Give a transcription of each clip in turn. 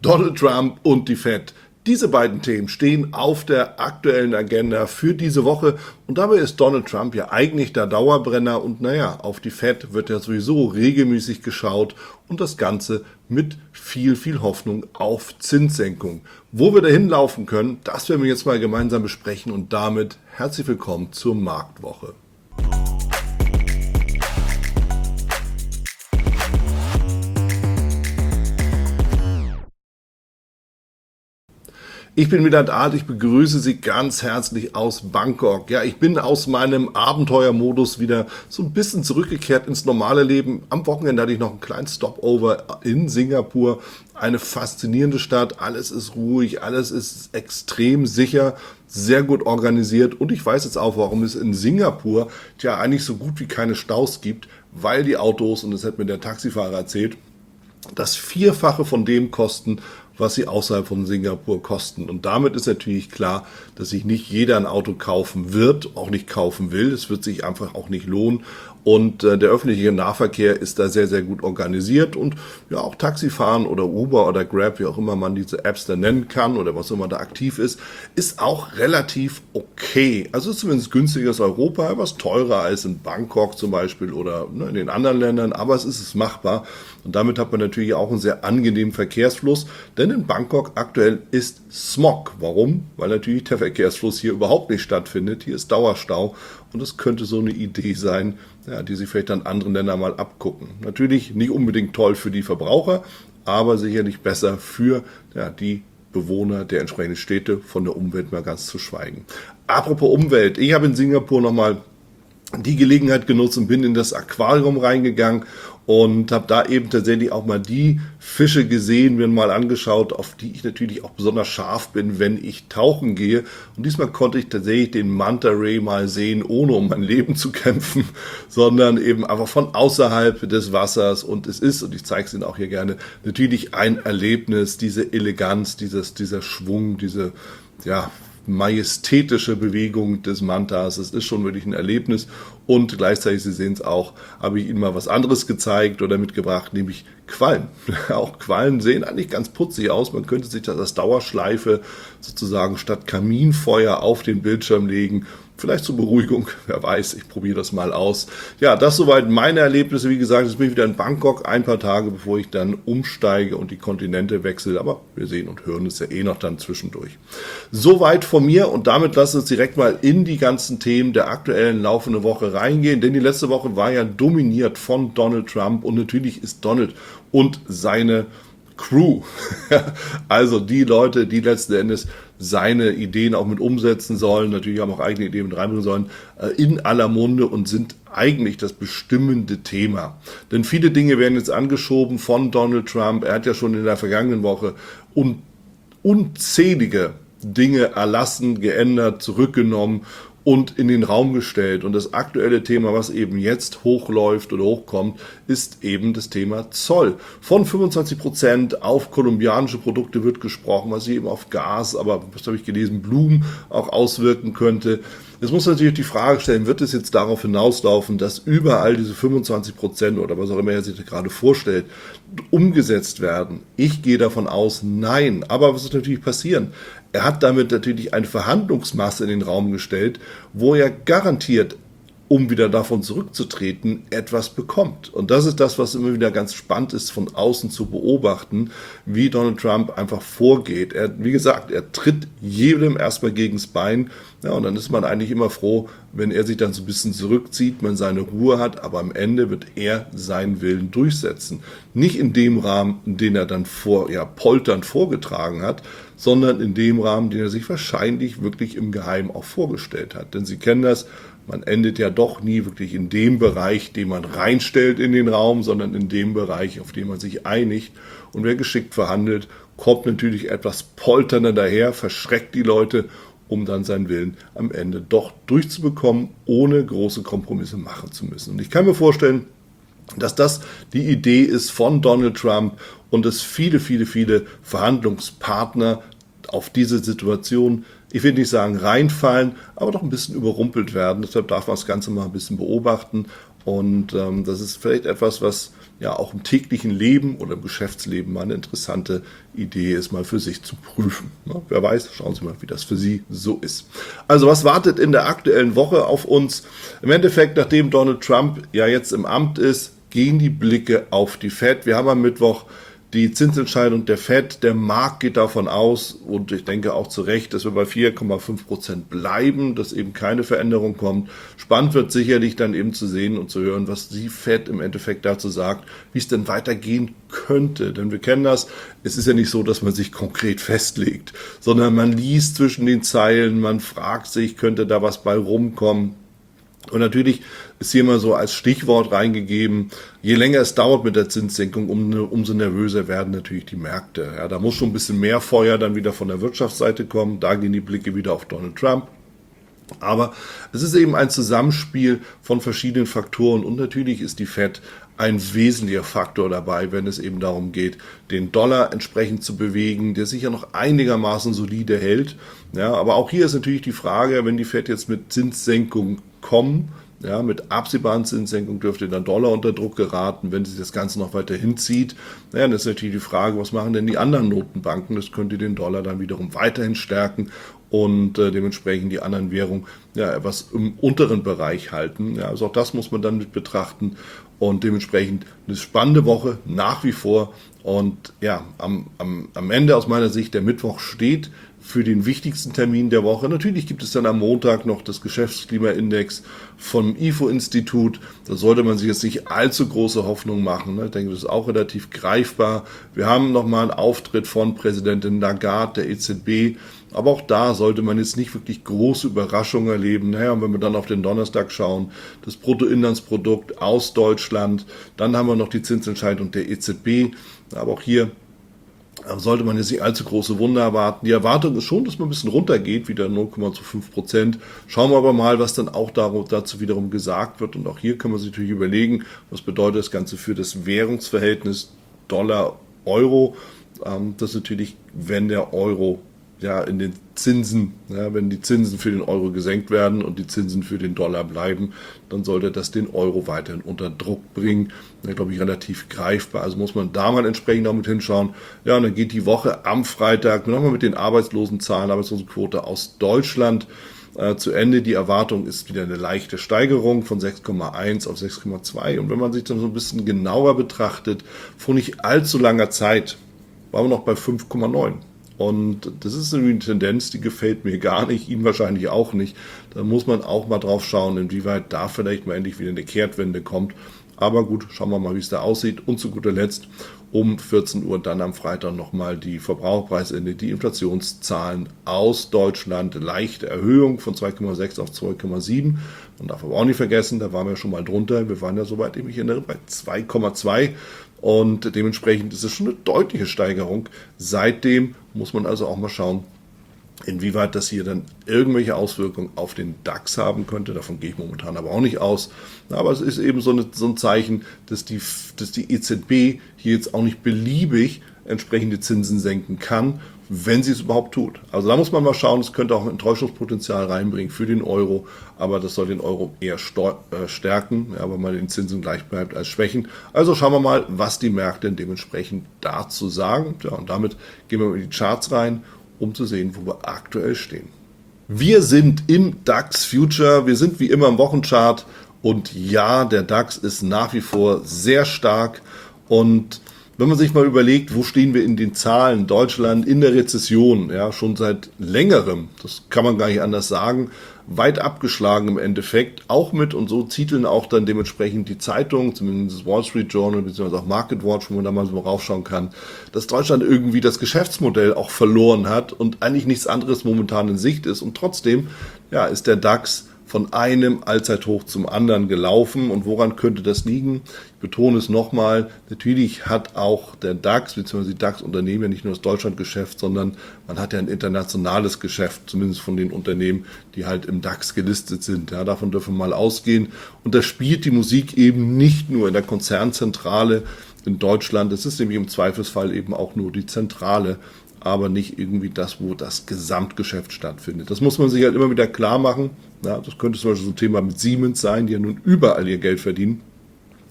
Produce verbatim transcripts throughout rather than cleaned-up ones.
Donald Trump und die Fed. Diese beiden Themen stehen auf der aktuellen Agenda für diese Woche und dabei ist Donald Trump ja eigentlich der Dauerbrenner und naja, auf die Fed wird ja sowieso regelmäßig geschaut und das Ganze mit viel, viel Hoffnung auf Zinssenkung. Wo wir dahin laufen können, das werden wir jetzt mal gemeinsam besprechen und damit herzlich willkommen zur Marktwoche. Ich bin Milan Art, ich begrüße Sie ganz herzlich aus Bangkok. Ja, ich bin aus meinem Abenteuermodus wieder so ein bisschen zurückgekehrt ins normale Leben. Am Wochenende hatte ich noch einen kleinen Stopover in Singapur. Eine faszinierende Stadt, alles ist ruhig, alles ist extrem sicher, sehr gut organisiert. Und ich weiß jetzt auch, warum es in Singapur ja eigentlich so gut wie keine Staus gibt, weil die Autos, und das hat mir der Taxifahrer erzählt, das Vierfache von dem kosten, was sie außerhalb von Singapur kosten. Und damit ist natürlich klar, dass sich nicht jeder ein Auto kaufen wird, auch nicht kaufen will. Es wird sich einfach auch nicht lohnen. Und äh, der öffentliche Nahverkehr ist da sehr, sehr gut organisiert. Und ja, auch Taxifahren oder Uber oder Grab, wie auch immer man diese Apps da nennen kann oder was immer da aktiv ist, ist auch relativ okay. Also ist zumindest günstiger als Europa, etwas teurer als in Bangkok zum Beispiel oder ne, in den anderen Ländern, aber es ist es machbar. Und damit hat man natürlich auch einen sehr angenehmen Verkehrsfluss, denn in Bangkok aktuell ist Smog. Warum? Weil natürlich der Verkehrsfluss hier überhaupt nicht stattfindet. Hier ist Dauerstau und es könnte so eine Idee sein, ja, die sich vielleicht an anderen Ländern mal abgucken. Natürlich nicht unbedingt toll für die Verbraucher, aber sicherlich besser für ja, die Bewohner der entsprechenden Städte, von der Umwelt mal ganz zu schweigen. Apropos Umwelt, ich habe in Singapur nochmal die Gelegenheit genutzt und bin in das Aquarium reingegangen und habe da eben tatsächlich auch mal die Fische gesehen, mir mal angeschaut, auf die ich natürlich auch besonders scharf bin, wenn ich tauchen gehe. Und diesmal konnte ich tatsächlich den Manta Ray mal sehen, ohne um mein Leben zu kämpfen, sondern eben einfach von außerhalb des Wassers. Und es ist, und ich zeige es Ihnen auch hier gerne, natürlich ein Erlebnis, diese Eleganz, dieses, dieser Schwung, diese, ja, majestätische Bewegung des Mantas. Es ist schon wirklich ein Erlebnis und gleichzeitig, Sie sehen es auch, habe ich Ihnen mal was anderes gezeigt oder mitgebracht, nämlich Quallen. Auch Quallen sehen eigentlich ganz putzig aus. Man könnte sich das als Dauerschleife sozusagen statt Kaminfeuer auf den Bildschirm legen. Vielleicht zur Beruhigung, wer weiß, ich probiere das mal aus. Ja, das soweit meine Erlebnisse. Wie gesagt, jetzt bin ich wieder in Bangkok, ein paar Tage, bevor ich dann umsteige und die Kontinente wechsle. Aber wir sehen und hören es ja eh noch dann zwischendurch. Soweit von mir und damit lassen wir uns direkt mal in die ganzen Themen der aktuellen laufenden Woche reingehen. Denn die letzte Woche war ja dominiert von Donald Trump und natürlich ist Donald und seine Crew, also die Leute, die letzten Endes seine Ideen auch mit umsetzen sollen, natürlich haben auch eigene Ideen mit reinbringen sollen, in aller Munde und sind eigentlich das bestimmende Thema. Denn viele Dinge werden jetzt angeschoben von Donald Trump. Er hat ja schon in der vergangenen Woche un- unzählige Dinge erlassen, geändert, zurückgenommen und in den Raum gestellt. Und das aktuelle Thema, was eben jetzt hochläuft oder hochkommt, ist eben das Thema Zoll. Von fünfundzwanzig Prozent auf kolumbianische Produkte wird gesprochen, was sich eben auf Gas, aber was habe ich gelesen, Blumen auch auswirken könnte. Jetzt muss man natürlich die Frage stellen, wird es jetzt darauf hinauslaufen, dass überall diese fünfundzwanzig Prozent oder was auch immer er sich da gerade vorstellt, umgesetzt werden? Ich gehe davon aus, nein. Aber was wird natürlich passieren? Er hat damit natürlich eine Verhandlungsmasse in den Raum gestellt, wo er garantiert, um wieder davon zurückzutreten, etwas bekommt. Und das ist das, was immer wieder ganz spannend ist, von außen zu beobachten, wie Donald Trump einfach vorgeht. Er, wie gesagt, er tritt jedem erstmal gegens Bein. Ja, und dann ist man eigentlich immer froh, wenn er sich dann so ein bisschen zurückzieht, man seine Ruhe hat, aber am Ende wird er seinen Willen durchsetzen. Nicht in dem Rahmen, den er dann vor, ja, polternd vorgetragen hat, sondern in dem Rahmen, den er sich wahrscheinlich wirklich im Geheimen auch vorgestellt hat. Denn Sie kennen das, man endet ja doch nie wirklich in dem Bereich, den man reinstellt in den Raum, sondern in dem Bereich, auf den man sich einigt. Und wer geschickt verhandelt, kommt natürlich etwas polternder daher, verschreckt die Leute, um dann seinen Willen am Ende doch durchzubekommen, ohne große Kompromisse machen zu müssen. Und ich kann mir vorstellen, dass das die Idee ist von Donald Trump und dass viele, viele, viele Verhandlungspartner auf diese Situation, ich will nicht sagen reinfallen, aber doch ein bisschen überrumpelt werden. Deshalb darf man das Ganze mal ein bisschen beobachten und ähm, das ist vielleicht etwas, was ja auch im täglichen Leben oder im Geschäftsleben mal eine interessante Idee ist, mal für sich zu prüfen. Ja, wer weiß, schauen Sie mal, wie das für Sie so ist. Also was wartet in der aktuellen Woche auf uns? Im Endeffekt, nachdem Donald Trump ja jetzt im Amt ist, gehen die Blicke auf die Fed. Wir haben am Mittwoch die Zinsentscheidung der Fed. Der Markt geht davon aus, und ich denke auch zu Recht, dass wir bei vier Komma fünf Prozent bleiben, dass eben keine Veränderung kommt. Spannend wird sicherlich dann eben zu sehen und zu hören, was die Fed im Endeffekt dazu sagt, wie es denn weitergehen könnte. Denn wir kennen das, es ist ja nicht so, dass man sich konkret festlegt, sondern man liest zwischen den Zeilen, man fragt sich, könnte da was bei rumkommen. Und natürlich ist hier mal so als Stichwort reingegeben, je länger es dauert mit der Zinssenkung, um, umso nervöser werden natürlich die Märkte. Ja, da muss schon ein bisschen mehr Feuer dann wieder von der Wirtschaftsseite kommen. Da gehen die Blicke wieder auf Donald Trump. Aber es ist eben ein Zusammenspiel von verschiedenen Faktoren und natürlich ist die Fed ein wesentlicher Faktor dabei, wenn es eben darum geht, den Dollar entsprechend zu bewegen, der sich ja noch einigermaßen solide hält. Ja, aber auch hier ist natürlich die Frage, wenn die Fed jetzt mit Zinssenkungen kommen, ja, mit absehbaren Zinssenkungen dürfte der Dollar unter Druck geraten, wenn sich das Ganze noch weiter hinzieht. Naja, dann ist natürlich die Frage, was machen denn die anderen Notenbanken? Das könnte den Dollar dann wiederum weiterhin stärken und äh, dementsprechend die anderen Währungen ja, etwas im unteren Bereich halten. Ja, also auch das muss man dann mit betrachten und dementsprechend eine spannende Woche nach wie vor. Und ja, am, am, am Ende aus meiner Sicht, der Mittwoch steht für den wichtigsten Termin der Woche. Natürlich gibt es dann am Montag noch das Geschäftsklimaindex vom I F O-Institut. Da sollte man sich jetzt nicht allzu große Hoffnung machen. Ich denke, das ist auch relativ greifbar. Wir haben nochmal einen Auftritt von Präsidentin Lagarde, der E Z B. Aber auch da sollte man jetzt nicht wirklich große Überraschungen erleben. Naja, und wenn wir dann auf den Donnerstag schauen, das Bruttoinlandsprodukt aus Deutschland, dann haben wir noch die Zinsentscheidung der E Z B. Aber auch hier sollte man jetzt nicht allzu große Wunder erwarten. Die Erwartung ist schon, dass man ein bisschen runtergeht, wieder null Komma fünf Prozent. Schauen wir aber mal, was dann auch dazu wiederum gesagt wird. Und auch hier kann man sich natürlich überlegen, was bedeutet das Ganze für das Währungsverhältnis Dollar-Euro. Das ist natürlich, wenn der Euro ja in den Zinsen, ja, wenn die Zinsen für den Euro gesenkt werden und die Zinsen für den Dollar bleiben, dann sollte das den Euro weiterhin unter Druck bringen. Ja, glaube ich, relativ greifbar. Also muss man da mal entsprechend auch mit hinschauen. Ja, und dann geht die Woche am Freitag nochmal mit den Arbeitslosenzahlen, Arbeitslosenquote aus Deutschland äh, zu Ende. Die Erwartung ist wieder eine leichte Steigerung von sechs Komma eins auf sechs Komma zwei. Und wenn man sich dann so ein bisschen genauer betrachtet, vor nicht allzu langer Zeit waren wir noch bei fünf Komma neun. Und das ist eine Tendenz, die gefällt mir gar nicht, Ihnen wahrscheinlich auch nicht. Da muss man auch mal drauf schauen, inwieweit da vielleicht mal endlich wieder eine Kehrtwende kommt. Aber gut, schauen wir mal, wie es da aussieht. Und zu guter Letzt um vierzehn Uhr dann am Freitag nochmal die Verbraucherpreisindex, die Inflationszahlen aus Deutschland. Leichte Erhöhung von zwei Komma sechs auf zwei Komma sieben. Man darf aber auch nicht vergessen, da waren wir schon mal drunter. Wir waren ja, soweit ich mich erinnere, bei zwei Komma zwei. Und dementsprechend ist es schon eine deutliche Steigerung. Seitdem muss man also auch mal schauen, inwieweit das hier dann irgendwelche Auswirkungen auf den DAX haben könnte. Davon gehe ich momentan aber auch nicht aus. Aber es ist eben so, eine, so ein Zeichen, dass die, dass die E Z B hier jetzt auch nicht beliebig entsprechende Zinsen senken kann, wenn sie es überhaupt tut. Also da muss man mal schauen, es könnte auch ein Enttäuschungspotenzial reinbringen für den Euro, aber das soll den Euro eher stärken, ja, weil man den Zinsen gleich bleibt als schwächen. Also schauen wir mal, was die Märkte dementsprechend dazu sagen. Ja, und damit gehen wir in die Charts rein, um zu sehen, wo wir aktuell stehen. Wir sind im DAX Future, wir sind wie immer im Wochenchart und ja, der DAX ist nach wie vor sehr stark und wenn man sich mal überlegt, wo stehen wir in den Zahlen, Deutschland in der Rezession, ja, schon seit längerem, das kann man gar nicht anders sagen, weit abgeschlagen im Endeffekt, auch mit, und so titeln auch dann dementsprechend die Zeitungen, zumindest das Wall Street Journal, beziehungsweise auch Market Watch, wo man da mal so raufschauen kann, dass Deutschland irgendwie das Geschäftsmodell auch verloren hat und eigentlich nichts anderes momentan in Sicht ist und trotzdem, ja, ist der DAX von einem Allzeithoch zum anderen gelaufen. Und woran könnte das liegen? Ich betone es nochmal, natürlich hat auch der DAX bzw. die DAX-Unternehmen ja nicht nur das Deutschlandgeschäft, sondern man hat ja ein internationales Geschäft, zumindest von den Unternehmen, die halt im DAX gelistet sind. Ja, davon dürfen wir mal ausgehen. Und da spielt die Musik eben nicht nur in der Konzernzentrale in Deutschland, es ist nämlich im Zweifelsfall eben auch nur die Zentrale, aber nicht irgendwie das, wo das Gesamtgeschäft stattfindet. Das muss man sich halt immer wieder klar machen. Ja, das könnte zum Beispiel so ein Thema mit Siemens sein, die ja nun überall ihr Geld verdienen.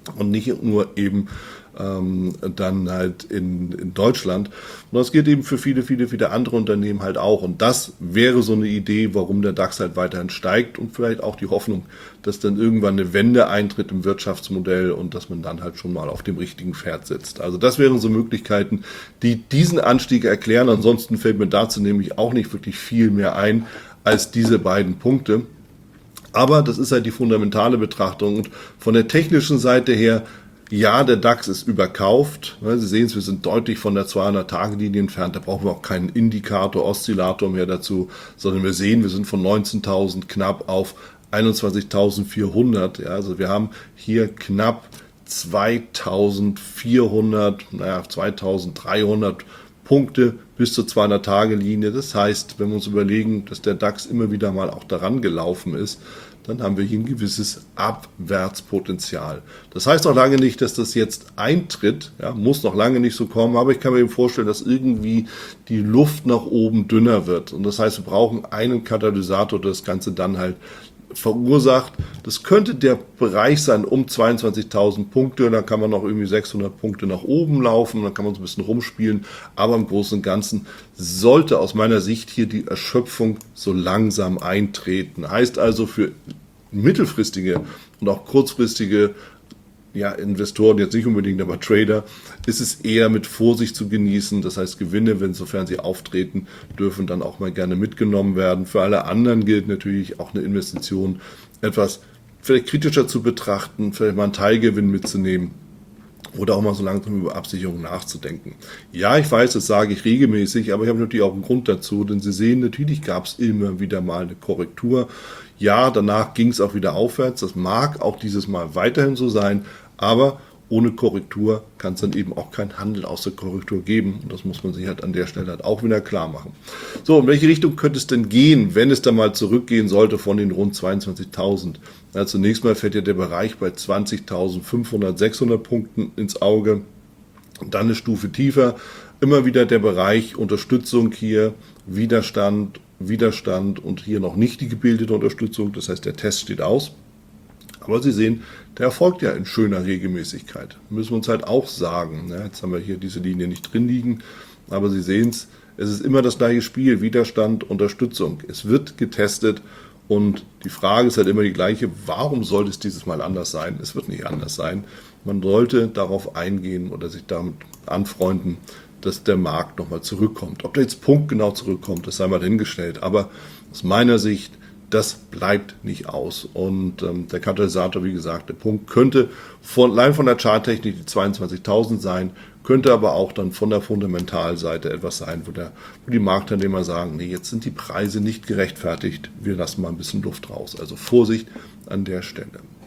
und nicht nur eben ähm, dann halt in, in Deutschland. Und das gilt eben für viele, viele, viele andere Unternehmen halt auch. Und das wäre so eine Idee, warum der DAX halt weiterhin steigt und vielleicht auch die Hoffnung, dass dann irgendwann eine Wende eintritt im Wirtschaftsmodell und dass man dann halt schon mal auf dem richtigen Pferd sitzt. Also das wären so Möglichkeiten, die diesen Anstieg erklären. Ansonsten fällt mir dazu nämlich auch nicht wirklich viel mehr ein als diese beiden Punkte. Aber das ist halt die fundamentale Betrachtung. Und von der technischen Seite her, ja, der DAX ist überkauft. Sie sehen es, wir sind deutlich von der zweihundert-Tage-Linie entfernt. Da brauchen wir auch keinen Indikator, Oszillator mehr dazu, sondern wir sehen, wir sind von neunzehntausend knapp auf einundzwanzigtausendvierhundert. Ja, also wir haben hier knapp zweitausendvierhundert, naja, zweitausenddreihundert Punkte bis zur zweihundert-Tage-Linie. Das heißt, wenn wir uns überlegen, dass der DAX immer wieder mal auch daran gelaufen ist, dann haben wir hier ein gewisses Abwärtspotenzial. Das heißt noch lange nicht, dass das jetzt eintritt, ja, muss noch lange nicht so kommen, aber ich kann mir eben vorstellen, dass irgendwie die Luft nach oben dünner wird. Und das heißt, wir brauchen einen Katalysator, der das Ganze dann halt verursacht. Das könnte der Bereich sein um zweiundzwanzigtausend Punkte, da kann man noch irgendwie sechshundert Punkte nach oben laufen, dann kann man so ein bisschen rumspielen, aber im Großen und Ganzen sollte aus meiner Sicht hier die Erschöpfung so langsam eintreten. Heißt also für mittelfristige und auch kurzfristige ja, Investoren, jetzt nicht unbedingt, aber Trader, ist es eher mit Vorsicht zu genießen. Das heißt, Gewinne, wenn sofern sie auftreten, dürfen dann auch mal gerne mitgenommen werden. Für alle anderen gilt natürlich auch eine Investition etwas vielleicht kritischer zu betrachten, vielleicht mal einen Teilgewinn mitzunehmen oder auch mal so langsam über Absicherung nachzudenken. Ja, ich weiß, das sage ich regelmäßig, aber ich habe natürlich auch einen Grund dazu, denn Sie sehen, natürlich gab es immer wieder mal eine Korrektur. Ja, danach ging es auch wieder aufwärts. Das mag auch dieses Mal weiterhin so sein, aber ohne Korrektur kann es dann eben auch keinen Handel aus der Korrektur geben. Und das muss man sich halt an der Stelle halt auch wieder klar machen. So, in welche Richtung könnte es denn gehen, wenn es dann mal zurückgehen sollte von den rund zweiundzwanzigtausend? Ja, zunächst mal fällt ja der Bereich bei zwanzigtausendfünfhundert, sechshundert Punkten ins Auge. Und dann eine Stufe tiefer. Immer wieder der Bereich Unterstützung hier, Widerstand, Widerstand und hier noch nicht die gebildete Unterstützung. Das heißt, der Test steht aus. Aber Sie sehen, der erfolgt ja in schöner Regelmäßigkeit. Müssen wir uns halt auch sagen. Ja, jetzt haben wir hier diese Linie nicht drin liegen, aber Sie sehen es, es ist immer das gleiche Spiel, Widerstand, Unterstützung. Es wird getestet und die Frage ist halt immer die gleiche, warum sollte es dieses Mal anders sein? Es wird nicht anders sein. Man sollte darauf eingehen oder sich damit anfreunden, dass der Markt nochmal zurückkommt. Ob der jetzt punktgenau zurückkommt, das sei mal dahingestellt. Aber aus meiner Sicht, das bleibt nicht aus. Und ähm, der Katalysator, wie gesagt, der Punkt könnte von, allein von der Charttechnik die zweiundzwanzigtausend sein, könnte aber auch dann von der Fundamentalseite etwas sein, wo, der, wo die Marktteilnehmer sagen, nee, jetzt sind die Preise nicht gerechtfertigt, wir lassen mal ein bisschen Luft raus. Also Vorsicht an der Stelle.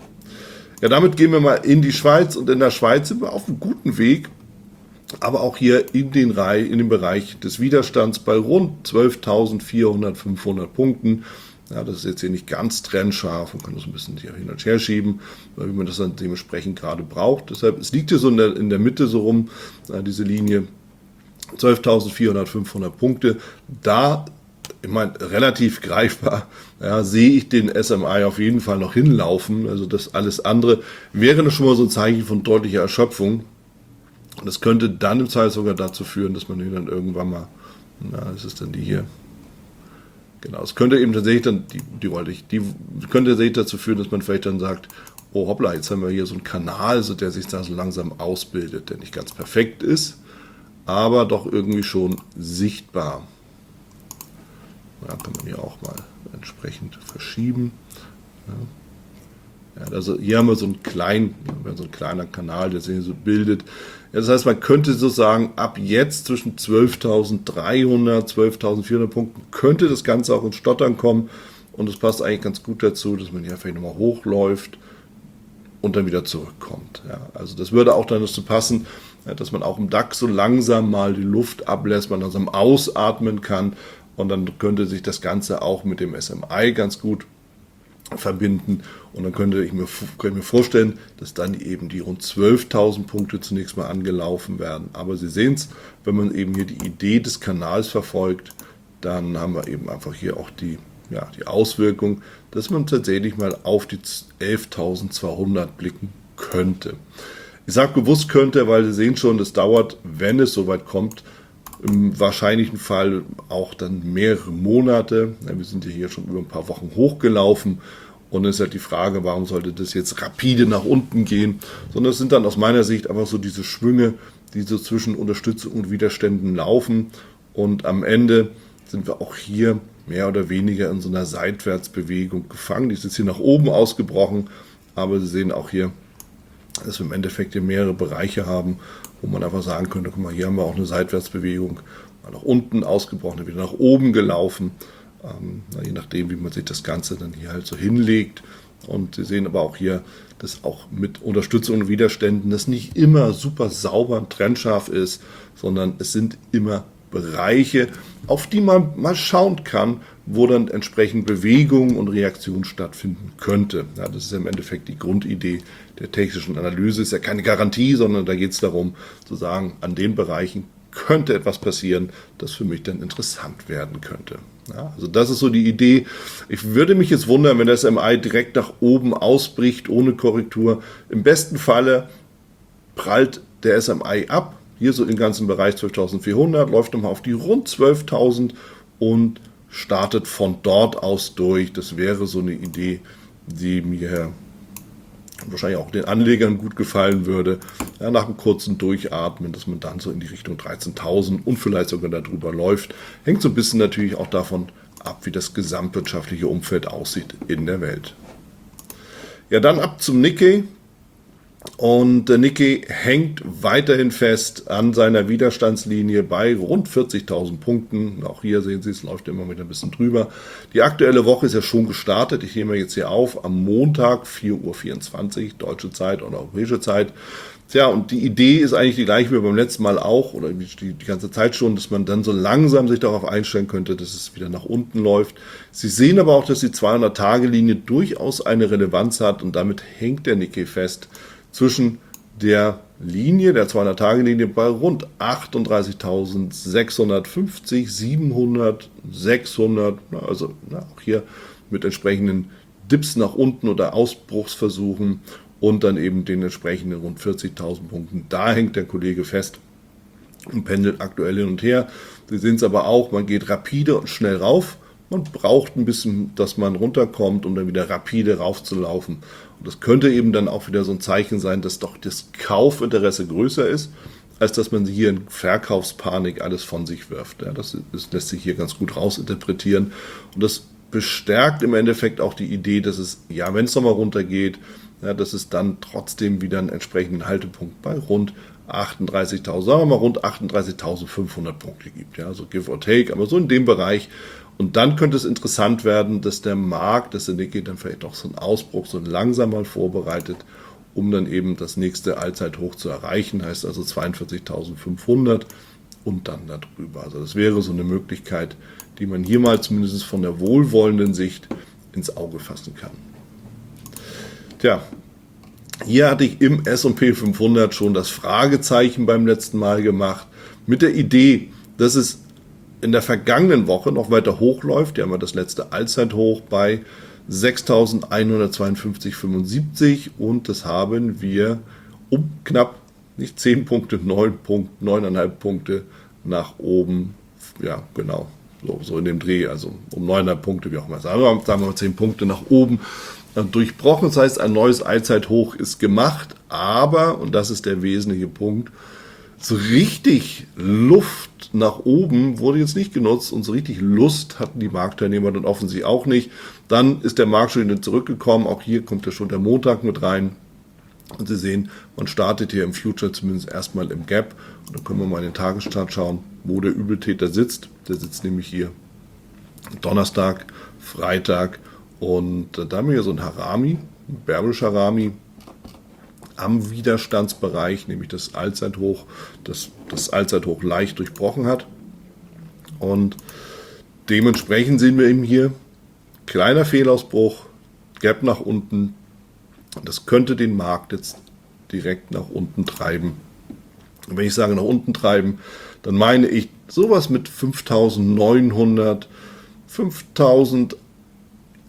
Ja, damit gehen wir mal in die Schweiz und in der Schweiz sind wir auf einem guten Weg, aber auch hier in den, Reihe, in dem Bereich des Widerstands bei rund zwölftausendvierhundert, fünfhundert Punkten. Ja, das ist jetzt hier nicht ganz trennscharf und kann das ein bisschen hier hin und her schieben, weil man das dann dementsprechend gerade braucht. Deshalb, es liegt hier so in der, in der Mitte so rum, ja, diese Linie zwölftausendvierhundert, fünfhundert Punkte. Da, ich meine, relativ greifbar, ja, sehe ich den S M I auf jeden Fall noch hinlaufen. Also das alles andere wäre schon mal so ein Zeichen von deutlicher Erschöpfung. Und das könnte dann im Zweifel sogar dazu führen, dass man hier dann irgendwann mal, na, ist es denn die hier? Genau, es könnte eben tatsächlich dann, die, die wollte ich, die könnte tatsächlich dazu führen, dass man vielleicht dann sagt, oh hoppla, jetzt haben wir hier so einen Kanal, so der sich da so langsam ausbildet, der nicht ganz perfekt ist, aber doch irgendwie schon sichtbar. Da kann man hier auch mal entsprechend verschieben. Ja. Ja, also hier haben wir so einen kleinen, so ein kleiner Kanal, der sich so bildet. Ja, das heißt, man könnte so sagen, ab jetzt zwischen zwölftausenddreihundert, zwölftausendvierhundert Punkten könnte das Ganze auch ins Stottern kommen. Und es passt eigentlich ganz gut dazu, dass man hier vielleicht nochmal hochläuft und dann wieder zurückkommt. Ja, also das würde auch dann dazu passen, dass man auch im DAX so langsam mal die Luft ablässt, man langsam ausatmen kann. Und dann könnte sich das Ganze auch mit dem S M I ganz gut verbinden und dann könnte ich mir, könnte ich mir vorstellen, dass dann eben die rund zwölftausend Punkte zunächst mal angelaufen werden. Aber Sie sehen es, wenn man eben hier die Idee des Kanals verfolgt, dann haben wir eben einfach hier auch die, ja, die Auswirkung, dass man tatsächlich mal auf die elftausendzweihundert blicken könnte. Ich sage bewusst könnte, weil Sie sehen schon, das dauert, wenn es soweit kommt, im wahrscheinlichen Fall auch dann mehrere Monate. Ja, wir sind ja hier schon über ein paar Wochen hochgelaufen und es ist halt die Frage, warum sollte das jetzt rapide nach unten gehen, sondern es sind dann aus meiner Sicht einfach so diese Schwünge, die so zwischen Unterstützung und Widerständen laufen und am Ende sind wir auch hier mehr oder weniger in so einer Seitwärtsbewegung gefangen. Die ist jetzt hier nach oben ausgebrochen, aber Sie sehen auch hier, dass wir im Endeffekt hier mehrere Bereiche haben, wo man einfach sagen könnte, guck mal, hier haben wir auch eine Seitwärtsbewegung, mal nach unten ausgebrochen, wieder nach oben gelaufen, ähm, je nachdem, wie man sich das Ganze dann hier halt so hinlegt. Und Sie sehen aber auch hier, dass auch mit Unterstützung und Widerständen das nicht immer super sauber und trennscharf ist, sondern es sind immer Bereiche, auf die man mal schauen kann, wo dann entsprechend Bewegung und Reaktion stattfinden könnte. Ja, das ist im Endeffekt die Grundidee der technischen Analyse. Ist ja keine Garantie, sondern da geht es darum zu sagen, an den Bereichen könnte etwas passieren, das für mich dann interessant werden könnte. Ja, also das ist so die Idee. Ich würde mich jetzt wundern, wenn das S M I direkt nach oben ausbricht, ohne Korrektur. Im besten Falle prallt der S M I ab, hier so im ganzen Bereich zwölftausendvierhundert, läuft nochmal auf die rund zwölftausend und startet von dort aus durch. Das wäre so eine Idee, die mir wahrscheinlich auch den Anlegern gut gefallen würde. Ja, nach einem kurzen Durchatmen, dass man dann so in die Richtung dreizehntausend und vielleicht sogar darüber läuft. Hängt so ein bisschen natürlich auch davon ab, wie das gesamtwirtschaftliche Umfeld aussieht in der Welt. Ja, dann ab zum Nikkei. Und der Nikkei hängt weiterhin fest an seiner Widerstandslinie bei rund vierzigtausend Punkten. Auch hier sehen Sie, es läuft immer wieder ein bisschen drüber. Die aktuelle Woche ist ja schon gestartet. Ich nehme jetzt hier auf am Montag, vier Uhr vierundzwanzig, deutsche Zeit oder europäische Zeit. Tja, und die Idee ist eigentlich die gleiche wie beim letzten Mal auch, oder die, die ganze Zeit schon, dass man dann so langsam sich darauf einstellen könnte, dass es wieder nach unten läuft. Sie sehen aber auch, dass die zweihundert-Tage-Linie durchaus eine Relevanz hat und damit hängt der Nikkei fest zwischen der Linie, der zweihundert-Tage-Linie bei rund achtunddreißigtausendsechshundertfünfzig, siebenhundert, sechshundert, also na, auch hier mit entsprechenden Dips nach unten oder Ausbruchsversuchen und dann eben den entsprechenden rund vierzigtausend Punkten. Da hängt der Kollege fest und pendelt aktuell hin und her. Sie sehen es aber auch, man geht rapide und schnell rauf. Man braucht ein bisschen, dass man runterkommt, um dann wieder rapide raufzulaufen. Und das könnte eben dann auch wieder so ein Zeichen sein, dass doch das Kaufinteresse größer ist, als dass man hier in Verkaufspanik alles von sich wirft. Ja, das, das lässt sich hier ganz gut rausinterpretieren. Und das bestärkt im Endeffekt auch die Idee, dass es, ja, wenn es nochmal runtergeht, ja, dass es dann trotzdem wieder einen entsprechenden Haltepunkt bei rund achtunddreißigtausend, sagen wir mal rund achtunddreißigtausendfünfhundert Punkte gibt. Ja, so give or take, aber so in dem Bereich. Und dann könnte es interessant werden, dass der Markt, dass der Nikkei dann vielleicht auch so einen Ausbruch so langsam mal vorbereitet, um dann eben das nächste Allzeithoch zu erreichen, heißt also zweiundvierzigtausendfünfhundert und dann darüber. Also das wäre so eine Möglichkeit, die man hier mal zumindest von der wohlwollenden Sicht ins Auge fassen kann. Tja, hier hatte ich im S und P fünfhundert schon das Fragezeichen beim letzten Mal gemacht, mit der Idee, dass es in der vergangenen Woche noch weiter hochläuft. Hier haben wir das letzte Allzeithoch bei sechstausendeinhundertzweiundfünfzig Komma fünfundsiebzig und das haben wir um knapp, nicht zehn Punkte, neun Punkte, neuneinhalb Punkte nach oben, ja genau, so, so in dem Dreh, also um neuneinhalb Punkte, wie auch immer, sagen wir, sagen wir mal zehn Punkte nach oben durchbrochen. Das heißt, ein neues Allzeithoch ist gemacht, aber, und das ist der wesentliche Punkt, so richtig Luft nach oben wurde jetzt nicht genutzt und so richtig Lust hatten die Marktteilnehmer dann offensichtlich auch nicht. Dann ist der Markt schon wieder zurückgekommen. Auch hier kommt ja schon der Montag mit rein. Und Sie sehen, man startet hier im Future zumindest erstmal im Gap. Und dann können wir mal in den Tageschart schauen, wo der Übeltäter sitzt. Der sitzt nämlich hier Donnerstag, Freitag. Und da haben wir hier so ein Harami, ein Bearish Harami, am Widerstandsbereich, nämlich das Allzeithoch, das das Allzeithoch leicht durchbrochen hat. Und dementsprechend sehen wir eben hier, kleiner Fehlausbruch, Gap nach unten. Das könnte den Markt jetzt direkt nach unten treiben. Und wenn ich sage nach unten treiben, dann meine ich sowas mit fünftausendneunhundert, fünftausendachthundert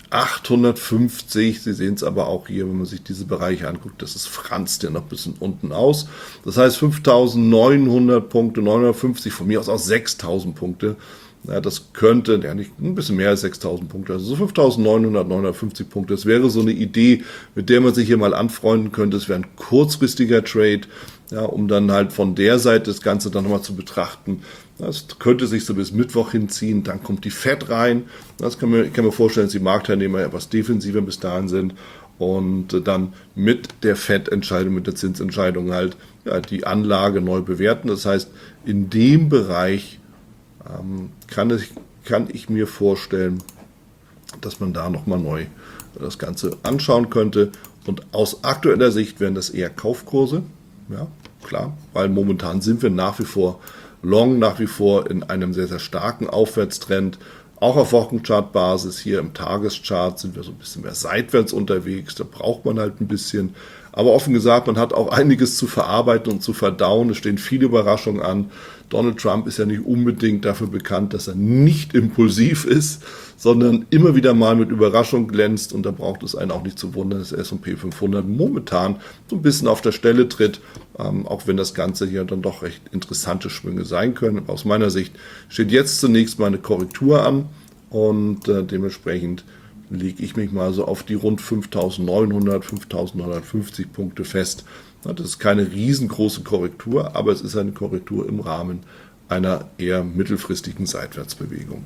achthundertfünfzig. Sie sehen es aber auch hier, wenn man sich diese Bereiche anguckt, das ist franzt ja noch ein bisschen unten aus. Das heißt fünftausendneunhundert Punkte, neunhundertfünfzig, von mir aus auch sechstausend Punkte. Ja, das könnte, ja nicht, ein bisschen mehr als sechstausend Punkte, also so fünftausendneunhundert, neunhundertfünfzig Punkte. Das wäre so eine Idee, mit der man sich hier mal anfreunden könnte. Es wäre ein kurzfristiger Trade, ja, um dann halt von der Seite das Ganze dann nochmal zu betrachten. Das könnte sich so bis Mittwoch hinziehen, dann kommt die Fed rein. Das kann man, kann man vorstellen, dass die Marktteilnehmer etwas defensiver bis dahin sind und dann mit der Fed-Entscheidung, mit der Zinsentscheidung halt ja, die Anlage neu bewerten. Das heißt, in dem Bereich ähm, kann, ich, kann ich mir vorstellen, dass man da nochmal neu das Ganze anschauen könnte. Und aus aktueller Sicht wären das eher Kaufkurse. Ja, klar, weil momentan sind wir nach wie vor long, nach wie vor in einem sehr, sehr starken Aufwärtstrend. Auch auf Wochenchartbasis, hier im Tageschart sind wir so ein bisschen mehr seitwärts unterwegs. Da braucht man halt ein bisschen. Aber offen gesagt, man hat auch einiges zu verarbeiten und zu verdauen. Es stehen viele Überraschungen an. Donald Trump ist ja nicht unbedingt dafür bekannt, dass er nicht impulsiv ist, sondern immer wieder mal mit Überraschung glänzt. Und da braucht es einen auch nicht zu wundern, dass der S und P fünfhundert momentan so ein bisschen auf der Stelle tritt, ähm, auch wenn das Ganze hier dann doch recht interessante Schwünge sein können. Aus meiner Sicht steht jetzt zunächst mal eine Korrektur an und äh, dementsprechend lege ich mich mal so auf die rund fünftausendneunhundert, fünftausendneunhundertfünfzig Punkte fest. Das ist keine riesengroße Korrektur, aber es ist eine Korrektur im Rahmen einer eher mittelfristigen Seitwärtsbewegung.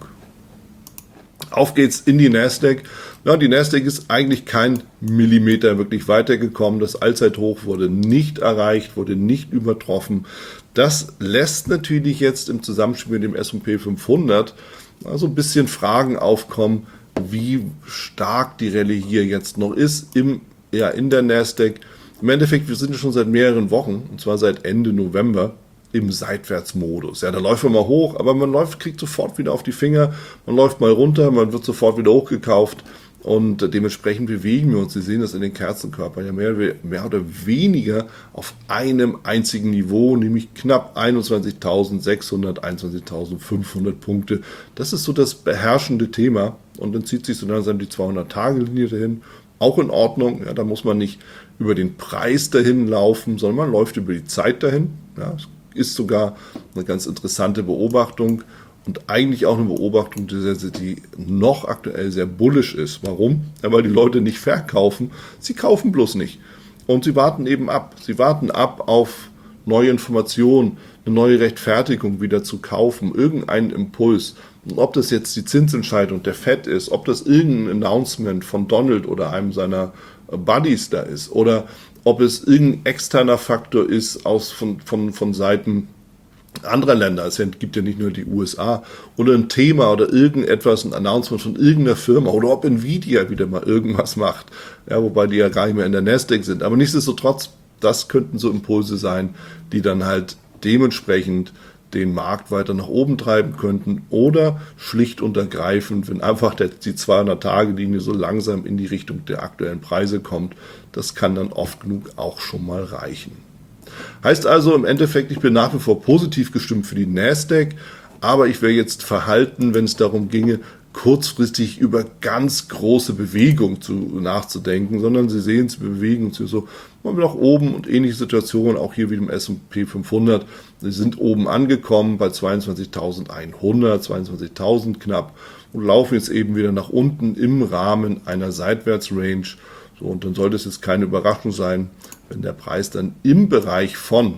Auf geht's in die Nasdaq. Ja, die Nasdaq ist eigentlich kein Millimeter wirklich weitergekommen. Das Allzeithoch wurde nicht erreicht, wurde nicht übertroffen. Das lässt natürlich jetzt im Zusammenspiel mit dem S und P fünfhundert also ein bisschen Fragen aufkommen, wie stark die Rallye hier jetzt noch ist im, ja, in der Nasdaq. Im Endeffekt, wir sind schon seit mehreren Wochen, und zwar seit Ende November, im Seitwärtsmodus. Ja, da läuft man mal hoch, aber man läuft, kriegt sofort wieder auf die Finger, man läuft mal runter, man wird sofort wieder hochgekauft und dementsprechend bewegen wir uns. Sie sehen das in den Kerzenkörpern ja mehr, mehr oder weniger auf einem einzigen Niveau, nämlich knapp einundzwanzigtausendsechshundert, einundzwanzigtausendfünfhundert Punkte. Das ist so das beherrschende Thema und dann zieht sich so langsam die zweihundert-Tage-Linie dahin. Auch in Ordnung, ja, da muss man nicht über den Preis dahin laufen, sondern man läuft über die Zeit dahin. Ja, es ist sogar eine ganz interessante Beobachtung und eigentlich auch eine Beobachtung, die noch aktuell sehr bullisch ist. Warum? Ja, weil die Leute nicht verkaufen, sie kaufen bloß nicht. Und sie warten eben ab. Sie warten ab auf neue Informationen, eine neue Rechtfertigung wieder zu kaufen, irgendeinen Impuls. Und ob das jetzt die Zinsentscheidung der Fed ist, ob das irgendein Announcement von Donald oder einem seiner Buddies da ist oder ob es irgendein externer Faktor ist aus, von, von, von Seiten anderer Länder. Es gibt ja nicht nur die U S A oder ein Thema oder irgendetwas, ein Announcement von irgendeiner Firma oder ob Nvidia wieder mal irgendwas macht, ja, wobei die ja gar nicht mehr in der Nasdaq sind. Aber nichtsdestotrotz, das könnten so Impulse sein, die dann halt dementsprechend den Markt weiter nach oben treiben könnten oder schlicht und ergreifend, wenn einfach der, die zweihundert-Tage-Linie so langsam in die Richtung der aktuellen Preise kommt, das kann dann oft genug auch schon mal reichen. Heißt also im Endeffekt, ich bin nach wie vor positiv gestimmt für die Nasdaq, aber ich wäre jetzt verhalten, wenn es darum ginge, kurzfristig über ganz große Bewegung zu, nachzudenken, sondern Sie sehen, sie bewegen sich so mal nach oben und ähnliche Situationen, auch hier wie im S und P fünfhundert. Sie sind oben angekommen bei zweiundzwanzigtausendeinhundert, zweiundzwanzigtausend knapp und laufen jetzt eben wieder nach unten im Rahmen einer Seitwärtsrange. So, und dann sollte es jetzt keine Überraschung sein, wenn der Preis dann im Bereich von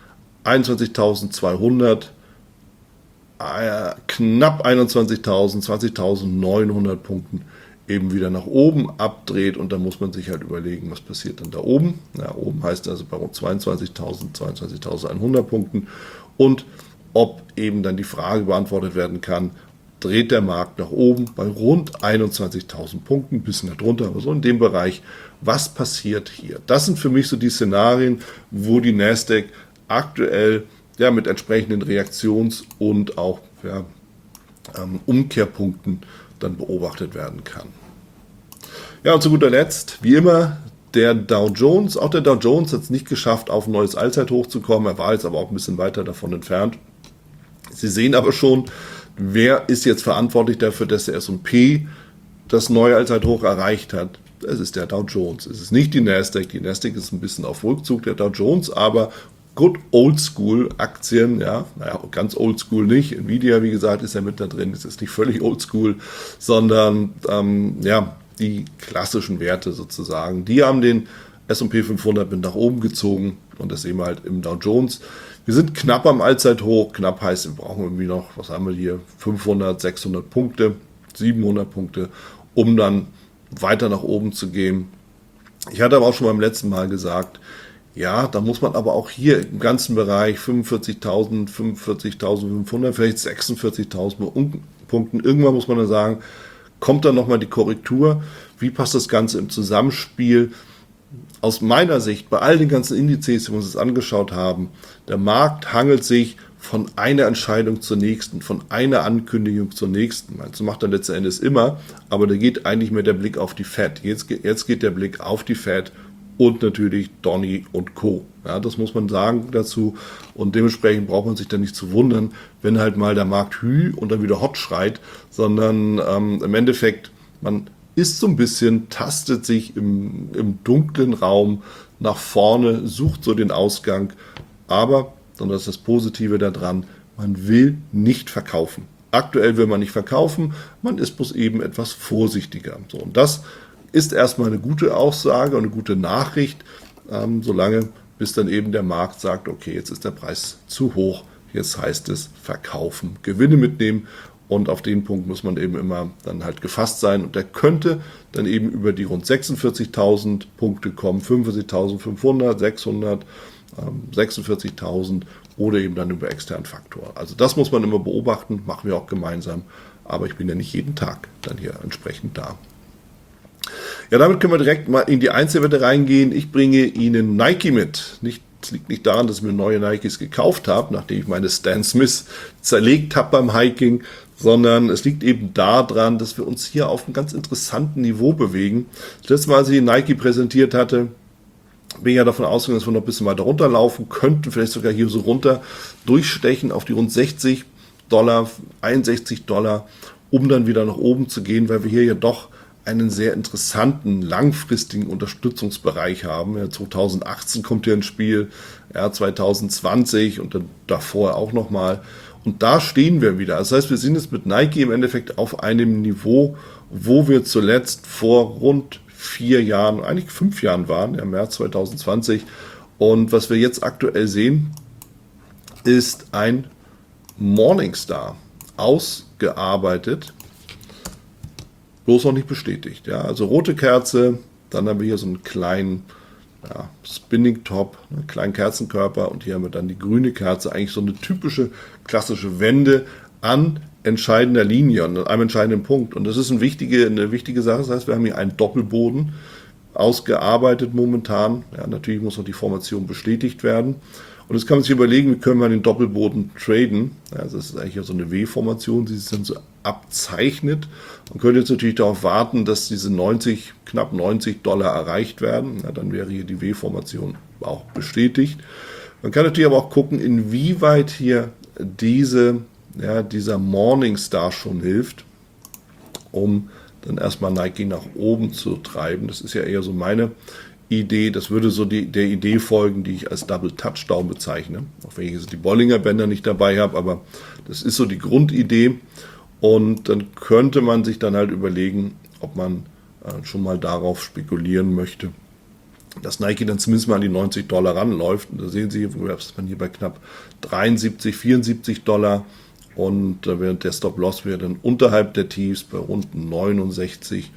einundzwanzigtausendzweihundert, äh, knapp einundzwanzigtausend, zwanzigtausendneunhundert Punkten eben wieder nach oben abdreht und da muss man sich halt überlegen, was passiert dann da oben. Ja, oben heißt also bei rund zweiundzwanzigtausend, zweiundzwanzigtausendeinhundert Punkten und ob eben dann die Frage beantwortet werden kann, dreht der Markt nach oben bei rund einundzwanzigtausend Punkten, ein bisschen darunter, aber so in dem Bereich, was passiert hier? Das sind für mich so die Szenarien, wo die Nasdaq aktuell ja mit entsprechenden Reaktions- und auch ja, ähm, Umkehrpunkten dann beobachtet werden kann. Ja, und zu guter Letzt, wie immer, der Dow Jones. Auch der Dow Jones hat es nicht geschafft, auf ein neues Allzeithoch zu kommen. Er war jetzt aber auch ein bisschen weiter davon entfernt. Sie sehen aber schon, wer ist jetzt verantwortlich dafür, dass der S und P das neue Allzeithoch erreicht hat, das ist der Dow Jones. Es ist nicht die Nasdaq. Die Nasdaq ist ein bisschen auf Rückzug, der Dow Jones, aber good oldschool Aktien, ja, naja, ganz oldschool nicht. Nvidia, wie gesagt, ist ja mit da drin. Es ist nicht völlig oldschool, sondern ähm, ja, die klassischen Werte sozusagen. Die haben den S und P fünfhundert mit nach oben gezogen und das sehen wir halt im Dow Jones. Wir sind knapp am Allzeithoch. Knapp heißt, wir brauchen irgendwie noch, was haben wir hier, fünfhundert, sechshundert Punkte, siebenhundert Punkte, um dann weiter nach oben zu gehen. Ich hatte aber auch schon beim letzten Mal gesagt, ja, da muss man aber auch hier im ganzen Bereich fünfundvierzigtausend, fünfundvierzigtausendfünfhundert, vielleicht sechsundvierzigtausend Punkten. Irgendwann muss man dann sagen, kommt dann nochmal die Korrektur. Wie passt das Ganze im Zusammenspiel? Aus meiner Sicht, bei all den ganzen Indizes, die wir uns jetzt angeschaut haben, der Markt hangelt sich von einer Entscheidung zur nächsten, von einer Ankündigung zur nächsten. Das macht er letzten Endes immer, aber da geht eigentlich mehr der Blick auf die Fed. Jetzt, jetzt geht der Blick auf die Fed und natürlich Donny und Co. Ja, das muss man sagen dazu und dementsprechend braucht man sich da nicht zu wundern, wenn halt mal der Markt hü und dann wieder hot schreit, sondern ähm, im Endeffekt, man ist so ein bisschen, tastet sich im, im dunklen Raum nach vorne, sucht so den Ausgang, aber, und das ist das Positive daran, man will nicht verkaufen. Aktuell will man nicht verkaufen, man ist bloß eben etwas vorsichtiger. So, und das ist erstmal eine gute Aussage und eine gute Nachricht, ähm, solange bis dann eben der Markt sagt, okay, jetzt ist der Preis zu hoch, jetzt heißt es verkaufen, Gewinne mitnehmen. Und auf den Punkt muss man eben immer dann halt gefasst sein. Und der könnte dann eben über die rund sechsundvierzigtausend Punkte kommen, fünfundvierzigtausendfünfhundert, sechshundert, ähm, sechsundvierzigtausend oder eben dann über externen Faktor. Also das muss man immer beobachten, machen wir auch gemeinsam. Aber ich bin ja nicht jeden Tag dann hier entsprechend da. Ja, damit können wir direkt mal in die Einzelwerte reingehen. Ich bringe Ihnen Nike mit. Nicht Es liegt nicht daran, dass ich mir neue Nikes gekauft habe, nachdem ich meine Stan Smith zerlegt habe beim Hiking, sondern es liegt eben daran, dass wir uns hier auf einem ganz interessanten Niveau bewegen. Das letzte Mal, als ich Nike präsentiert hatte, bin ich ja davon ausgegangen, dass wir noch ein bisschen weiter runterlaufen könnten, vielleicht sogar hier so runter durchstechen auf die rund sechzig Dollar, einundsechzig Dollar, um dann wieder nach oben zu gehen, weil wir hier ja doch einen sehr interessanten, langfristigen Unterstützungsbereich haben. Ja, zweitausendachtzehn kommt hier ins Spiel, ja, zweitausendzwanzig und dann davor auch nochmal. Und da stehen wir wieder. Das heißt, wir sind jetzt mit Nike im Endeffekt auf einem Niveau, wo wir zuletzt vor rund vier Jahren, eigentlich fünf Jahren waren, im März zweitausendzwanzig. Und was wir jetzt aktuell sehen, ist ein Morningstar, ausgearbeitet, bloß noch nicht bestätigt. Ja, also rote Kerze, dann haben wir hier so einen kleinen ja, Spinning Top, einen kleinen Kerzenkörper und hier haben wir dann die grüne Kerze, eigentlich so eine typische klassische Wende an entscheidender Linie, an einem entscheidenden Punkt. Und das ist eine wichtige, eine wichtige Sache. Das heißt, wir haben hier einen Doppelboden ausgearbeitet momentan. Ja, natürlich muss noch die Formation bestätigt werden. Und jetzt kann man sich überlegen, wie können wir den Doppelboden traden. Ja, das ist eigentlich so eine W-Formation, die sich dann so abzeichnet. Man könnte jetzt natürlich darauf warten, dass diese neunzig, knapp neunzig Dollar erreicht werden. Ja, dann wäre hier die W-Formation auch bestätigt. Man kann natürlich aber auch gucken, inwieweit hier diese, ja, dieser Morningstar schon hilft, um dann erstmal Nike nach oben zu treiben. Das ist ja eher so meine Idee, das würde so die, der Idee folgen, die ich als Double Touchdown bezeichne, auch wenn ich jetzt die Bollinger Bänder nicht dabei habe, aber das ist so die Grundidee und dann könnte man sich dann halt überlegen, ob man äh, schon mal darauf spekulieren möchte, dass Nike dann zumindest mal an die neunzig Dollar ranläuft und da sehen Sie, dass man hier bei knapp dreiundsiebzig, vierundsiebzig Dollar und äh, während der Stop-Loss wäre dann unterhalb der Tiefs bei rund neunundsechzig,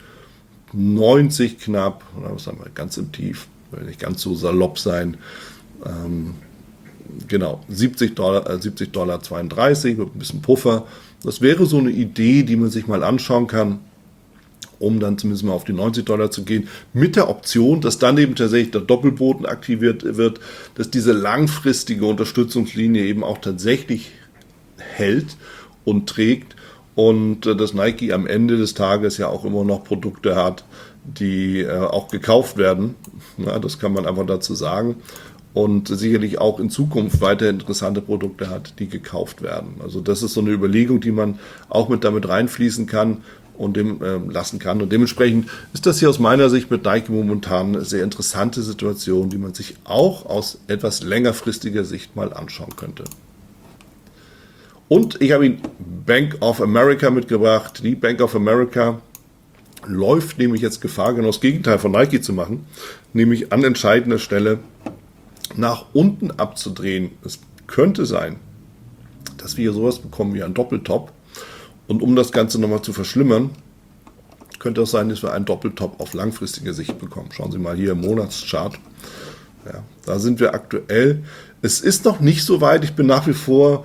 neunzig knapp, oder was haben wir, ganz im Tief, will nicht ganz so salopp sein, ähm, genau, siebzig Dollar, äh, siebzig Dollar zweiunddreißig mit ein bisschen Puffer. Das wäre so eine Idee, die man sich mal anschauen kann, um dann zumindest mal auf die neunzig Dollar zu gehen, mit der Option, dass dann eben tatsächlich der Doppelboden aktiviert wird, dass diese langfristige Unterstützungslinie eben auch tatsächlich hält und trägt. Und äh, dass Nike am Ende des Tages ja auch immer noch Produkte hat, die äh, auch gekauft werden. Ja, das kann man einfach dazu sagen. Und sicherlich auch in Zukunft weiter interessante Produkte hat, die gekauft werden. Also das ist so eine Überlegung, die man auch mit damit reinfließen kann. und dem äh, lassen kann. Und dementsprechend ist das hier aus meiner Sicht mit Nike momentan eine sehr interessante Situation, die man sich auch aus etwas längerfristiger Sicht mal anschauen könnte. Und ich habe Ihnen Bank of America mitgebracht. Die Bank of America läuft nämlich jetzt Gefahr, genau das Gegenteil von Nike zu machen, nämlich an entscheidender Stelle nach unten abzudrehen. Es könnte sein, dass wir hier sowas bekommen wie einen Doppeltop. Und um das Ganze nochmal zu verschlimmern, könnte es sein, dass wir einen Doppeltop auf langfristige Sicht bekommen. Schauen Sie mal hier im Monatschart. Ja, da sind wir aktuell. Es ist noch nicht so weit. Ich bin nach wie vor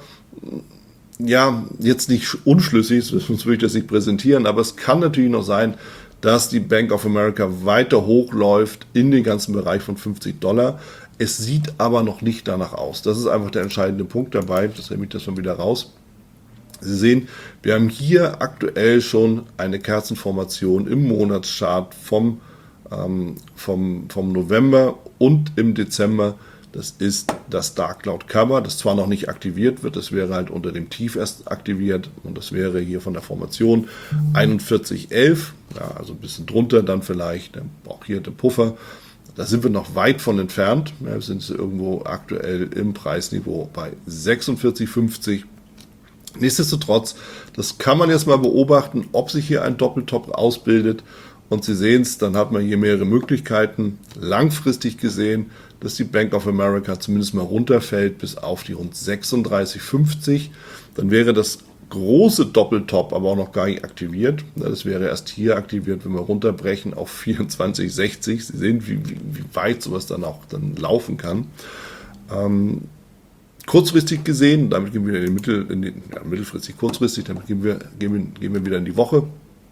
ja jetzt nicht unschlüssig, sonst würde ich das nicht präsentieren, aber es kann natürlich noch sein, dass die Bank of America weiter hochläuft in den ganzen Bereich von fünfzig Dollar. Es sieht aber noch nicht danach aus. Das ist einfach der entscheidende Punkt dabei. Das nehme ich das schon wieder raus. Sie sehen, wir haben hier aktuell schon eine Kerzenformation im Monatschart vom, ähm, vom, vom November und im Dezember. Das ist das Dark Cloud Cover, das zwar noch nicht aktiviert wird, das wäre halt unter dem Tief erst aktiviert und das wäre hier von der Formation einundvierzig elf, ja, also ein bisschen drunter dann vielleicht, auch hier der Puffer. Da sind wir noch weit von entfernt, ja, wir sind irgendwo aktuell im Preisniveau bei sechsundvierzig fünfzig. Nichtsdestotrotz, das kann man jetzt mal beobachten, ob sich hier ein Doppeltop ausbildet. Und Sie sehen es, dann hat man hier mehrere Möglichkeiten. Langfristig gesehen, dass die Bank of America zumindest mal runterfällt bis auf die rund sechsunddreißig fünfzig. Dann wäre das große Doppeltop aber auch noch gar nicht aktiviert. Das wäre erst hier aktiviert, wenn wir runterbrechen auf vierundzwanzig sechzig. Sie sehen, wie, wie, wie weit sowas dann auch dann laufen kann. Ähm, Kurzfristig gesehen, damit gehen wir in den Mittel, in den, ja, mittelfristig, kurzfristig, damit gehen wir, gehen, wir, gehen wir wieder in die Woche,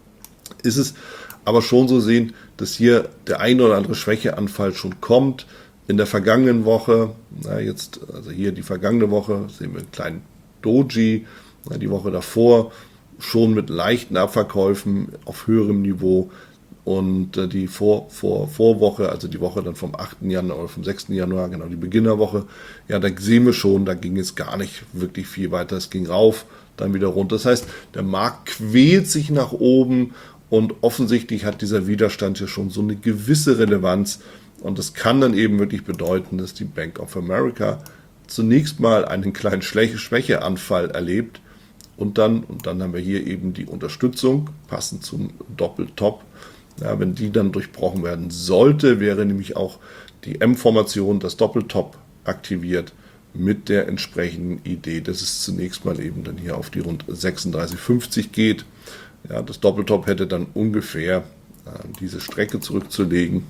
ist es aber schon so sehen, dass hier der ein oder andere Schwächeanfall schon kommt. In der vergangenen Woche, na jetzt, also hier die vergangene Woche, sehen wir einen kleinen Doji, na, die Woche davor schon mit leichten Abverkäufen auf höherem Niveau. Und äh, die Vor, Vor, Vorwoche, also die Woche dann vom achten Januar oder vom sechsten Januar, genau die Beginnerwoche, ja, da sehen wir schon, da ging es gar nicht wirklich viel weiter. Es ging rauf, dann wieder runter. Das heißt, der Markt quält sich nach oben und offensichtlich hat dieser Widerstand ja schon so eine gewisse Relevanz. Und das kann dann eben wirklich bedeuten, dass die Bank of America zunächst mal einen kleinen Schwächeanfall erlebt. Und dann, und dann haben wir hier eben die Unterstützung, passend zum Doppeltop. Ja, wenn die dann durchbrochen werden sollte, wäre nämlich auch die M-Formation, das Doppeltop, aktiviert mit der entsprechenden Idee, dass es zunächst mal eben dann hier auf die rund sechsunddreißig fünfzig geht. Ja, das Doppeltop hätte dann ungefähr äh, diese Strecke zurückzulegen.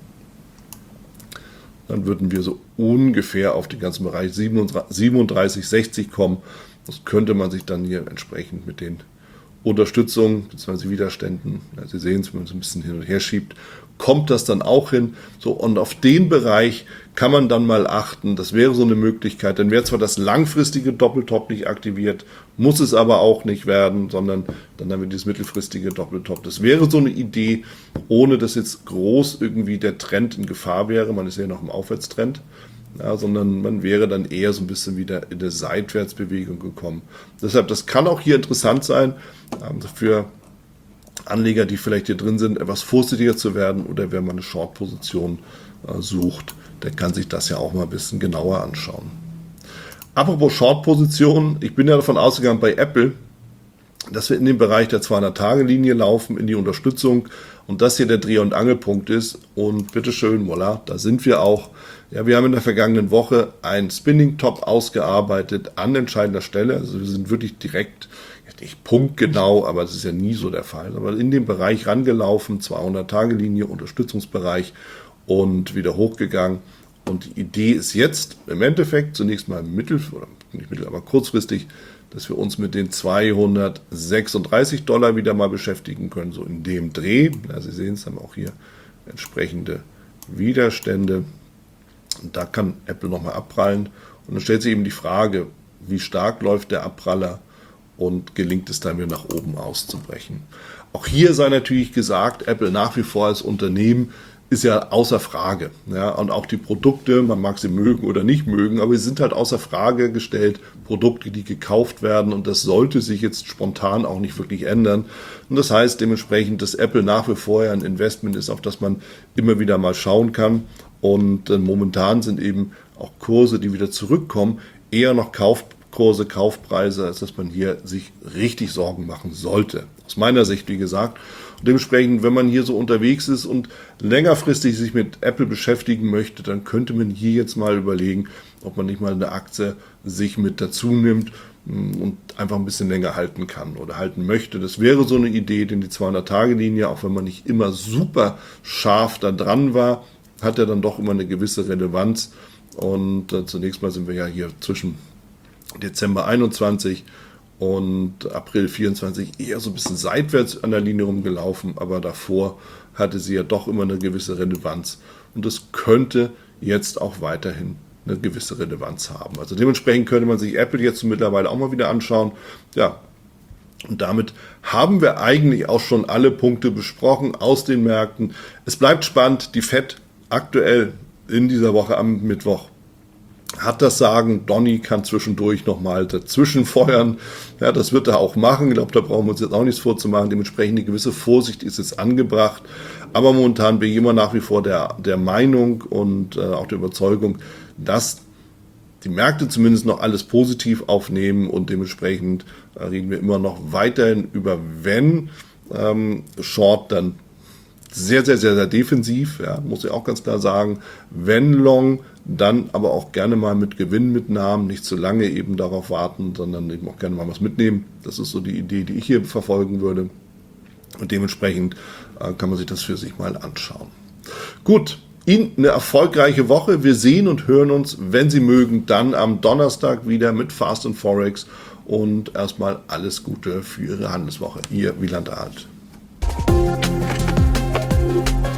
Dann würden wir so ungefähr auf den ganzen Bereich siebenunddreißig sechzig kommen. Das könnte man sich dann hier entsprechend mit den Unterstützung bzw. Widerständen, ja, Sie sehen es, wenn man es ein bisschen hin und her schiebt, kommt das dann auch hin. So, und auf den Bereich kann man dann mal achten. Das wäre so eine Möglichkeit. Dann wäre zwar das langfristige Doppeltop nicht aktiviert, muss es aber auch nicht werden, sondern dann haben wir dieses mittelfristige Doppeltop. Das wäre so eine Idee, ohne dass jetzt groß irgendwie der Trend in Gefahr wäre. Man ist ja noch im Aufwärtstrend. Ja, sondern man wäre dann eher so ein bisschen wieder in der Seitwärtsbewegung gekommen. Deshalb, das kann auch hier interessant sein, ähm, für Anleger, die vielleicht hier drin sind, etwas vorsichtiger zu werden oder wer mal eine Short-Position äh, sucht, der kann sich das ja auch mal ein bisschen genauer anschauen. Apropos Short-Position, ich bin ja davon ausgegangen bei Apple, dass wir in den Bereich der zweihundert-Tage-Linie laufen, in die Unterstützung und das hier der Dreh- und Angelpunkt ist und bitteschön, voilà, da sind wir auch. Ja, wir haben in der vergangenen Woche einen Spinning-Top ausgearbeitet an entscheidender Stelle, also wir sind wirklich direkt, nicht punktgenau, aber das ist ja nie so der Fall, aber in den Bereich rangelaufen, zweihundert-Tage-Linie, Unterstützungsbereich und wieder hochgegangen. Und die Idee ist jetzt im Endeffekt zunächst mal mittel, oder nicht mittel, aber kurzfristig, dass wir uns mit den zweihundertsechsunddreißig Dollar wieder mal beschäftigen können, so in dem Dreh. Ja, Sie sehen es, haben auch hier entsprechende Widerstände. Und da kann Apple nochmal abprallen. Und dann stellt sich eben die Frage, wie stark läuft der Abpraller und gelingt es dann wieder nach oben auszubrechen. Auch hier sei natürlich gesagt, Apple nach wie vor als Unternehmen ist ja außer Frage. Ja? Und auch die Produkte, man mag sie mögen oder nicht mögen, aber sie sind halt außer Frage gestellt, Produkte, die gekauft werden, und das sollte sich jetzt spontan auch nicht wirklich ändern. Und das heißt dementsprechend, dass Apple nach wie vor ein Investment ist, auf das man immer wieder mal schauen kann. Und äh, momentan sind eben auch Kurse, die wieder zurückkommen, eher noch Kaufkurse, Kaufpreise, als dass man hier sich richtig Sorgen machen sollte. Aus meiner Sicht, wie gesagt. Und dementsprechend, wenn man hier so unterwegs ist und längerfristig sich mit Apple beschäftigen möchte, dann könnte man hier jetzt mal überlegen, ob man nicht mal eine Aktie sich mit dazu nimmt und einfach ein bisschen länger halten kann oder halten möchte. Das wäre so eine Idee, denn die zweihundert-Tage-Linie, auch wenn man nicht immer super scharf da dran war, hat ja dann doch immer eine gewisse Relevanz. Und äh, zunächst mal sind wir ja hier zwischen Dezember einundzwanzig und April vierundzwanzig eher so ein bisschen seitwärts an der Linie rumgelaufen, aber davor hatte sie ja doch immer eine gewisse Relevanz. Und das könnte jetzt auch weiterhin eine gewisse Relevanz haben. Also dementsprechend könnte man sich Apple jetzt mittlerweile auch mal wieder anschauen. Ja, und damit haben wir eigentlich auch schon alle Punkte besprochen aus den Märkten. Es bleibt spannend. Die Fed aktuell in dieser Woche am Mittwoch hat das Sagen. Donny kann zwischendurch nochmal dazwischen feuern. Ja, das wird er auch machen. Ich glaube, da brauchen wir uns jetzt auch nichts vorzumachen. Dementsprechend eine gewisse Vorsicht ist jetzt angebracht. Aber momentan bin ich immer nach wie vor der, der Meinung und äh, auch der Überzeugung, dass die Märkte zumindest noch alles positiv aufnehmen, und dementsprechend äh, reden wir immer noch weiterhin über, wenn ähm, Short, dann sehr, sehr, sehr, sehr defensiv, ja, muss ich auch ganz klar sagen. Wenn Long, dann aber auch gerne mal mit Gewinnmitnahmen, nicht zu lange eben darauf warten, sondern eben auch gerne mal was mitnehmen. Das ist so die Idee, die ich hier verfolgen würde. Und dementsprechend äh, kann man sich das für sich mal anschauen. Gut, Ihnen eine erfolgreiche Woche. Wir sehen und hören uns, wenn Sie mögen, dann am Donnerstag wieder mit Fast and Forex. Und erstmal alles Gute für Ihre Handelswoche. Ihr Wieland Alt.